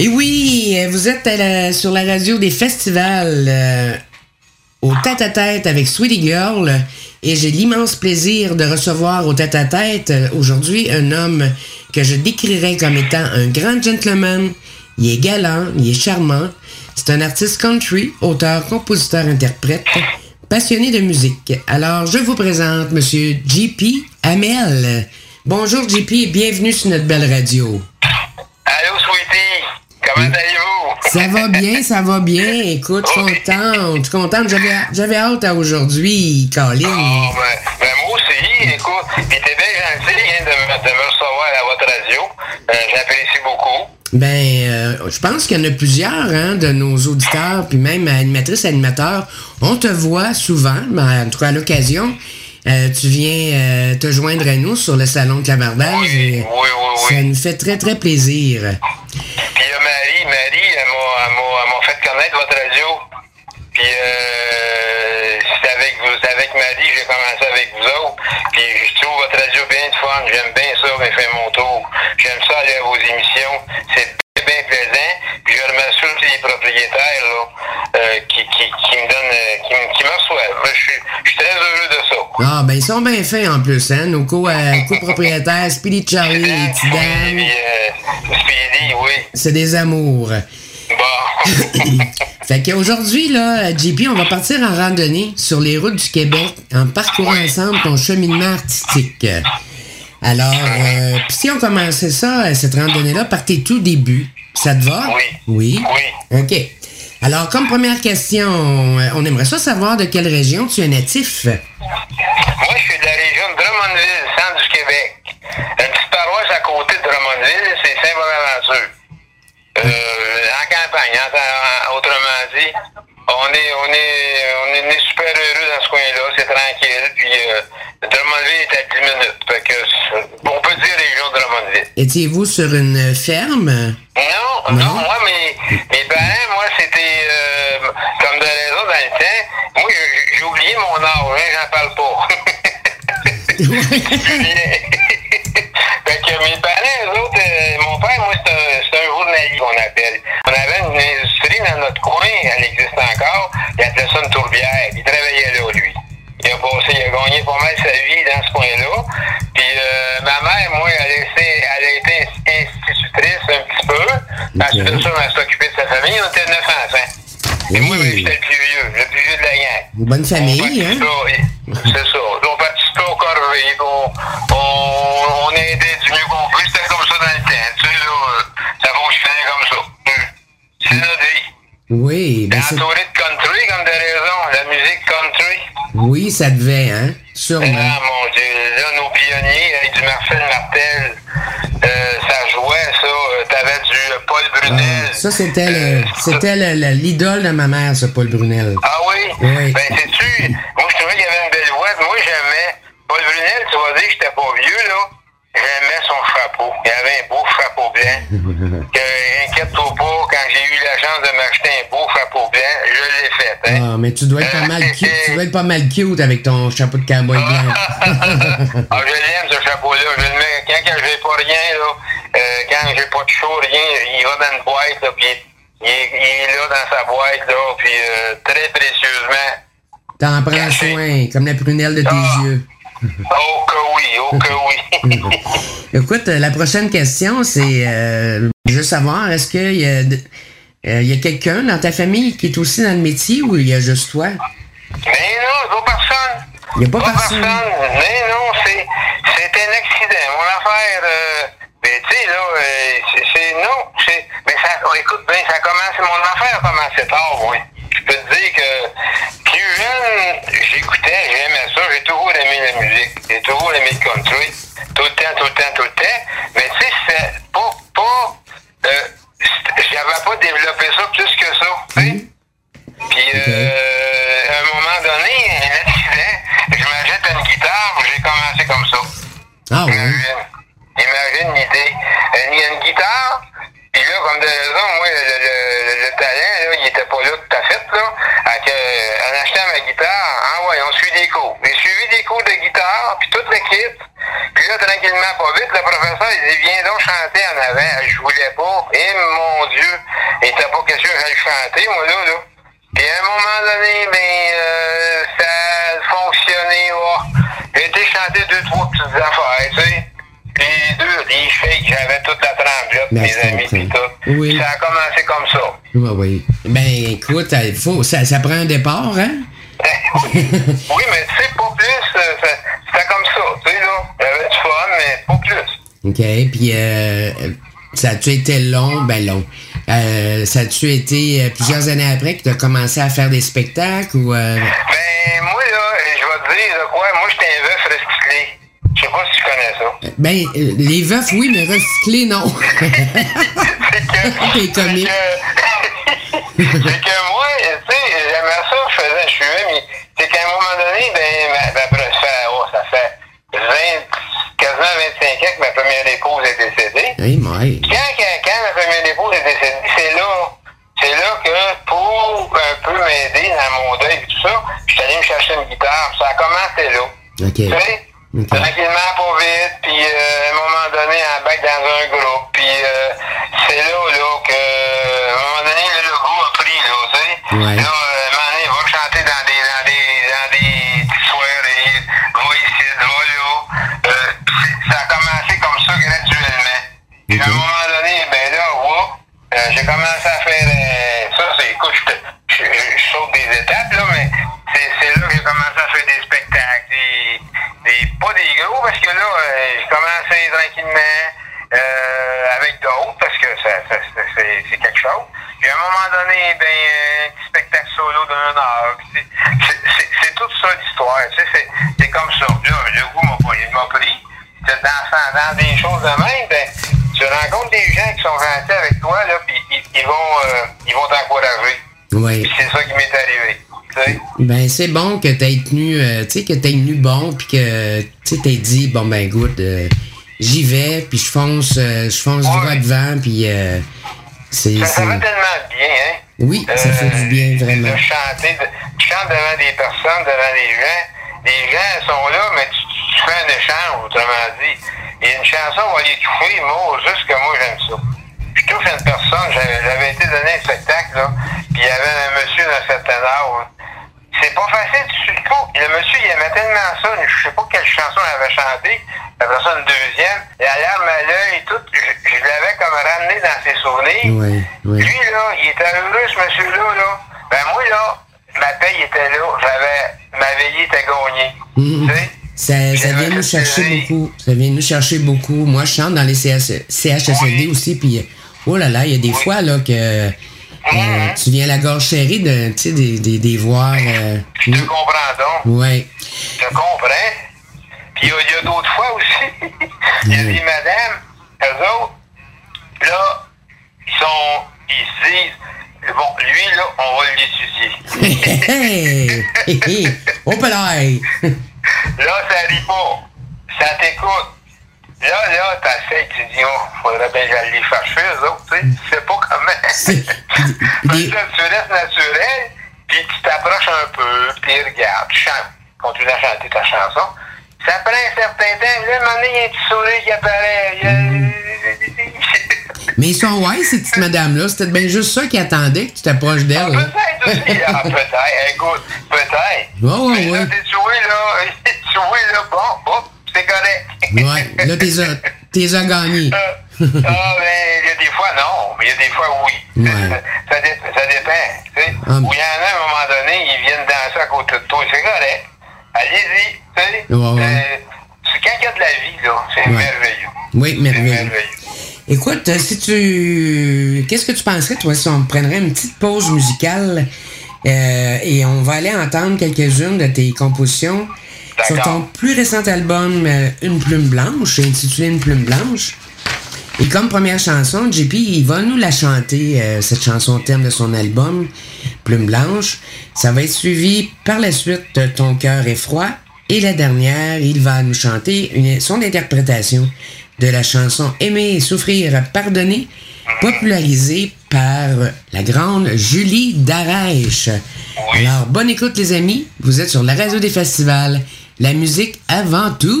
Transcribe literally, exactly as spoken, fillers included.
Et oui, vous êtes à la, sur la radio des festivals euh, au tête-à-tête avec Sweetie Girl et j'ai l'immense plaisir de recevoir au tête-à-tête euh, aujourd'hui un homme que je décrirais comme étant un grand gentleman. Il est galant, il est charmant. C'est un artiste country, auteur, compositeur, interprète, passionné de musique. Alors, je vous présente Monsieur J P Hamel. Bonjour J P et bienvenue sur notre belle radio. Allô Sweetie, comment allez-vous? Ça va bien, ça va bien. Écoute, je suis contente, contente. J'avais, j'avais hâte à aujourd'hui, Colin. Oh, ben, ben moi aussi, écoute. Puis t'es bien gentil hein, de, me, de me recevoir à votre radio. Euh, j'apprécie beaucoup. Ben, euh, je pense qu'il y en a plusieurs hein, de nos auditeurs, puis même animatrices, animateurs. On te voit souvent, ben, en tout cas à l'occasion. Euh, tu viens euh, te joindre à nous sur le salon de clavardage. Oui, et oui, oui, oui. Ça nous fait très, très plaisir. Puis il y a Marie, Marie, elle m'a, elle m'a, elle m'a fait connaître votre radio. Puis euh, c'est avec vous, c'est avec Marie, j'ai commencé avec vous autres. Puis je trouve votre radio bien de fun. J'aime bien ça, mais fait mon tour. J'aime ça aller à vos émissions. C'est bien, bien plaisant. Puis je remercie aussi les propriétaires là, euh, qui, qui, qui me donnent, qui, me- qui me reçoivent. Je suis, je suis très heureux de ça. Ah, ben, ils sont bien faits en plus, hein, nos co- euh, copropriétaires, Speedy Charlie et Puis, Tidane. euh, Speedy, oui. C'est des amours. Bon. Fait qu'aujourd'hui, là, J P, on va partir en randonnée sur les routes du Québec en parcourant ensemble ton cheminement artistique. Alors, euh, puis si on commençait ça, cette randonnée-là, par tes tout débuts, ça te va? Oui. Oui? Oui. OK. Alors, comme première question, euh, on aimerait ça savoir de quelle région tu es natif. Moi, je suis de la région de Drummondville, centre du Québec. Une petite paroisse à côté de Drummondville, c'est Saint-Bonaventure. Euh, en campagne, en- en- autrement dit. On est, on est, on est, on est super heureux dans ce coin-là, c'est tranquille. Puis euh, Drummondville est à dix minutes. Fait que, c'est- on peut dire région de Drummondville. Étiez-vous sur une ferme? Non, Non? non, moi, mes, mes parents, moi, c'était euh, comme de raison dans le temps. Moi, j'ai j'ai oublié mon âge, hein, j'en parle pas. Fait que mes parents, eux autres, euh, mon père, moi, c'est un, c'est un journalier qu'on appelle. On avait une industrie dans notre coin, elle existe encore, il appelait ça une tourbière. Il travaillait là, lui. Il a passé, il a gagné pas mal sa vie dans ce coin-là. Puis euh, ma mère, moi, elle a, été, elle a été institutrice un petit peu. Ensuite de ça, elle s'est occupée de sa famille. On était neuf enfants. Et moi, ben, j'étais le plus vieux, le plus vieux de la gang. Une bonne famille, On hein? participait- C'est ça. On participait au corvée. On, on, on aidait du mieux qu'on peut. C'était comme ça dans le temps. Tu sais, là, euh, ça fonctionnait comme ça. Hum. C'est notre vie. Oui, ben c'est... Entouré de country, comme t'as raison. La musique country. Oui, ça devait, hein? Sûrement. Ah, mon Dieu. Là, nos pionniers, avec du Marcel Martel, euh, ça jouait, ça. Euh, T'avais du euh, Paul Brunel. Ah, ça, c'était le, Euh, c'était le- le- l'idole de ma mère, ce Paul Brunel. Ah oui? Oui. Ben, sais-tu, moi, je trouvais qu'il y avait une belle voix. puis Moi, j'aimais. Paul Brunel, tu vas dire que j'étais pas vieux, là. J'aimais son chapeau. Il avait un beau chapeau blanc. que, inquiète-toi pas, quand j'ai eu la chance de m'acheter un beau chapeau blanc, je l'ai fait, hein. Ah, mais tu dois être pas mal cute, tu dois être pas mal cute avec ton chapeau de cowboy blanc. Ah, je l'aime, ce chapeau-là. Je le mets, quand, quand j'ai pas rien, là, euh, quand j'ai pas de chaud, rien, il va dans une boîte, là, puis il, est- il est là dans sa boîte, là, puis euh, très précieusement. T'en prends Caché. soin, comme la prunelle de tes Ah. yeux. Oh que oui, oh que oui. Écoute, euh, la prochaine question, c'est euh, je veux savoir, est-ce qu'il y a, de- euh, il y a quelqu'un dans ta famille qui est aussi dans le métier ou il y a juste toi? Mais non, pas personne. Il n'y a pas personne. Mais non, c'est, c'est un accident. Mon affaire, euh, ben, tu sais, là, euh, c'est, c'est, non, c'est, mais ça, oh, écoute bien, ça commence, mon affaire a commencé tard, oui. Je peux te dire que, plus jeune, j'écoutais, j'aimais ça, j'ai toujours aimé la musique, j'ai toujours aimé le country, tout le temps, tout le temps, tout le temps, mais tu sais, c'est pas, pas, euh, c'est- j'avais pas développé ça plus que ça, tu sais. Puis, euh, à un moment donné, un accident, je m'achète une guitare, j'ai commencé comme ça. Ah ouais? Imagine, imagine l'idée. Une, une guitare, puis là, comme de raison, moi, le, le, le, le talent, là, il était pas là tout à fait, là. À que, en achetant ma guitare, ah ouais, on suit des cours. J'ai suivi des cours de guitare, puis toute l'équipe. Puis là, là, tranquillement, pas vite, le professeur, il dit, viens donc chanter en avant. Je voulais pas. Et mon Dieu, il était pas question que j'aille chanter, moi, là, là. Puis à un moment donné, ben, euh, ça a fonctionné, oh. J'ai été chanter deux, trois petites affaires, tu sais. Puis deux, les shakes, j'avais toute la tremblote, Ben, mes je amis, comprends. puis tout. Oui. Puis ça a commencé comme ça. Oui, oui. Ben, écoute, il faut, ça, ça prend un départ, hein? Oui, mais tu sais, pas plus, euh, ça- c'était comme ça, tu sais, là. J'avais du fun, mais pas plus. OK. Puis, euh, ça a-tu été long? Ben, long. Euh, ça a-tu été euh, plusieurs années après que tu as commencé à faire des spectacles ou. Euh... Ben, moi, là, je vais te dire, là, quoi, moi, j'étais un veuf recyclé. Je sais pas si tu connais ça. Ben, euh, les veufs, oui, mais recyclés, non. C'est que. T'es comique. C'est que, c'est que moi, tu sais, j'aimais ça, je faisais, je suivais, mais c'est qu'à un moment donné, ben, ma, ma, ça fait, oh, ça fait vingt, quasiment vingt-cinq ans que ma première épouse est décédée. Hey, my. Quand, quand, quand ma première épouse est décédée, c'est là, c'est là que pour un peu m'aider dans mon deuil et tout ça, je suis allé me chercher une guitare. Ça a commencé là. OK. Tu sais? OK. Tranquillement, pas vite, puis euh, à un moment donné, en bac dans un groupe, puis euh, c'est là, là, que, à un moment donné, là, le goût a pris, là, tu sais. Ouais. Là, euh, à un moment donné, va chanter dans des, dans des, dans des petites soirées, va ici, va là. Euh, ça a commencé comme ça, graduellement. Puis à un Ok. moment donné, ben là, whoop, euh, j'ai commencé à faire, euh, ça, c'est, écoute, je, je, je, je saute des étapes, là, mais c'est, c'est là que j'ai commencé à faire des spectacles, des, des, pas des gros, parce que là, euh, j'ai commencé tranquillement euh, avec d'autres, parce que ça, ça, ça, c'est, c'est quelque chose. Puis à un moment donné, ben, un petit spectacle solo d'une heure. Puis C'est, c'est, c'est, c'est tout ça l'histoire, tu sais, c'est, c'est comme ça. Là, le goût m'a, pas- il m'a pris. Dans, dans des choses de même, ben, tu rencontres des gens qui sont gentils avec toi, là, puis ils, ils vont, euh, ils vont t'encourager. Oui. Puis c'est ça qui m'est arrivé. Tu sais? Ben, c'est bon que t'aies tenu, euh, tu sais, que t'aies tenu bon, puis que, tu sais, t'aies dit, bon, ben, écoute, euh, j'y vais, puis je fonce, euh, je fonce Ouais. droit devant, puis euh, c'est... Ça, c'est- ça fait tellement bien, hein? Oui, ça fait du bien, vraiment. De chanter, de, tu chantes devant des personnes, devant des gens. Les gens sont là, mais tu, tu, tu fais un échange, autrement dit. Et une chanson va les toucher, moi, juste que moi, j'aime ça. Je touche une personne, j'avais, j'avais été donné un spectacle, là, puis il y avait un monsieur d'un certain âge. C'est pas facile sur le coup. Le monsieur, il aimait tellement ça, je sais pas quelle chanson il avait chanté, après ça, une deuxième, et à l'arme à l'œil et tout, je, je l'avais comme ramené dans ses souvenirs. Oui, oui. Lui, là, il était heureux, ce monsieur-là, là. Ben, moi, là, ma paye était là, j'avais, ma veillée était gagnée. Mhm. Tu sais? Ça, ça J'avais vient nous fait chercher tirer. beaucoup. Ça vient nous chercher beaucoup. Moi, je chante dans les C H C H S L D Oui. aussi, puis oh là là, il y a des Oui. fois là que euh, Mhm. tu viens à la gorge serrée de, tu sais, des, des, des voir. Euh, Je te comprends donc. ouais. Je comprends. Puis il y a, il y a d'autres fois aussi. Il y a Mhm. des madames, eux autres, là, ils sont, ils se disent, bon, lui, là, on va l'étudier. Hey, hey, hey. Oh, pelaille. Là, ça rit pas. Ça t'écoute. Là, là, t'essayes, tu dis, oh, faudrait bien que j'aille les chercher, eux autres, tu sais. Tu sais pas comment. C'est- Puis des- là, tu restes naturel, puis tu t'approches un peu, puis regarde, tu chantes. Continue à chanter ta chanson. Ça prend un certain temps. Là, à un moment donné, il y a un petit sourire qui apparaît. Il y a- Mais ils sont ouais, ces petites madames-là. C'était bien juste ça qui attendait que tu t'approches d'elles. là. Peut-être aussi. Ah, peut-être. Écoute, peut-être. Ouais, ouais, Mais là, ouais. t'es joué, là. T'es joué, là. Bon, bon, c'est correct. Ouais, là, t'es as, t'es as gagné. Euh, ah, mais il y a des fois, non. Mais il y a des fois, oui. Ouais. Ça, ça, dé- ça dépend. Tu sais. Ah. Où il y en a, à un moment donné, ils viennent danser à côté de toi. C'est correct. Allez-y. Tu sais. Ouais, ouais. Euh, c'est quand il y a de la vie, là. C'est Ouais. merveilleux. Oui, C'est merveilleux. merveilleux. Écoute, euh, si tu... Qu'est-ce que tu penserais, toi, si on prendrait une petite pause musicale euh, et on va aller entendre quelques-unes de tes compositions sur D'accord. ton plus récent album, euh, Une plume blanche, intitulé Une plume blanche. Et comme première chanson, J P, il va nous la chanter, euh, cette chanson thème de son album, Plume blanche. Ça va être suivi par la suite de Ton cœur est froid. Et la dernière, il va nous chanter une, son interprétation de la chanson Aimer et souffrir, pardonner, popularisée par la grande Julie Darèche. Oui. Alors, bonne écoute les amis, vous êtes sur la radio des festivals, la musique avant tout.